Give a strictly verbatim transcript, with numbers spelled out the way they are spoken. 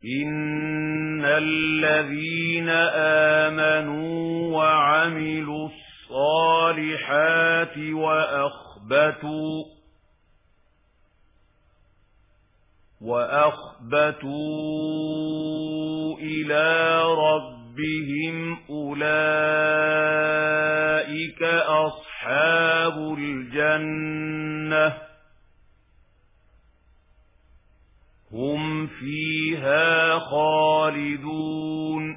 إن الذين آمنوا وعملوا الصالحات وأخبتوا وأخبتوا إلى ربهم أولئك أصحاب الجنة هم فيها خالدون